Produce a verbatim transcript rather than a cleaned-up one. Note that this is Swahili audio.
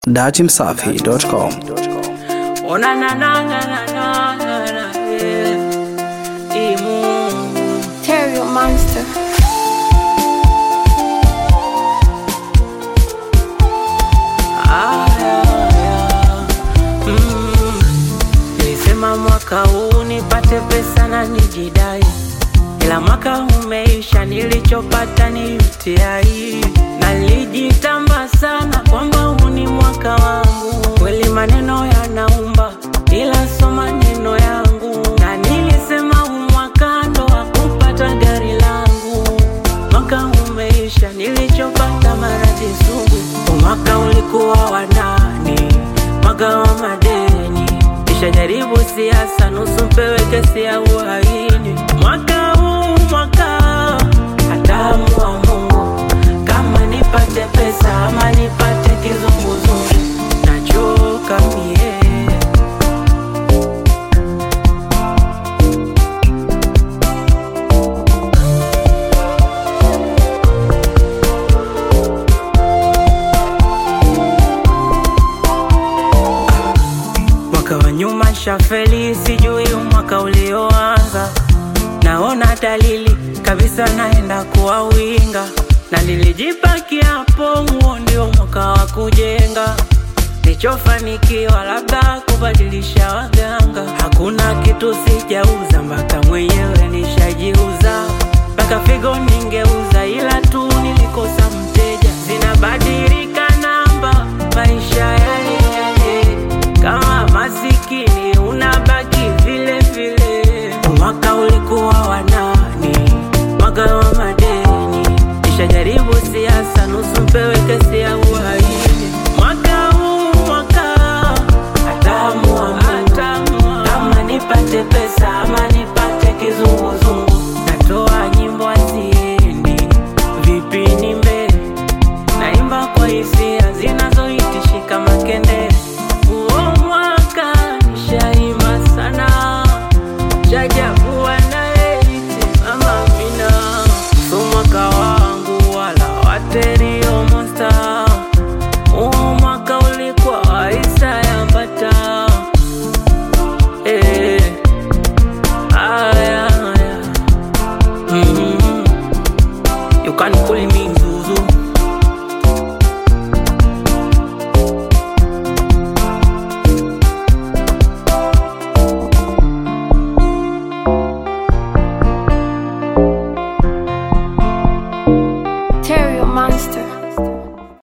dati msafi dot com. Ona na na na na na na yeah. Imu Terrio Monster. Ah, yeah, yeah. Mm. Nilisema mwaka huu nipate pesa na nijidai, ila mwaka umeisha, nilichopata ni U T I. Nalijitamba sana kwamba huu ni mwaka wangu, kweli maneno yanaumba ila soma neno yangu, na nilisema huu mwaka ndo wakupata gari langu. Mwaka umeisha, nilichopata maradhi sugu. Mwaka ulikuwa wa nani? Mwaka wa madeni, kisha jaribu siasa, nusu mpewe kesi ya uhaini. Mwaka huu mwaka hatamu wa Mungu, kama nipate pesa ama nipate kizunguzungu, nachoka mie. Mwaka wa nyuma shafeli, sijui mwaka ulioanza. Naona dalili kabisa naenda kuwa winga, na nilijipakia hapo, huo ndio mwaka wa kujenga. Nichofanikiwa labda kubadilisha waganga, hakuna kitu sijauza, mpaka mwenyewe nishajiuza. Mpaka figo ningeuza, ila tu nilikosa mteja. Zinabadilika namba,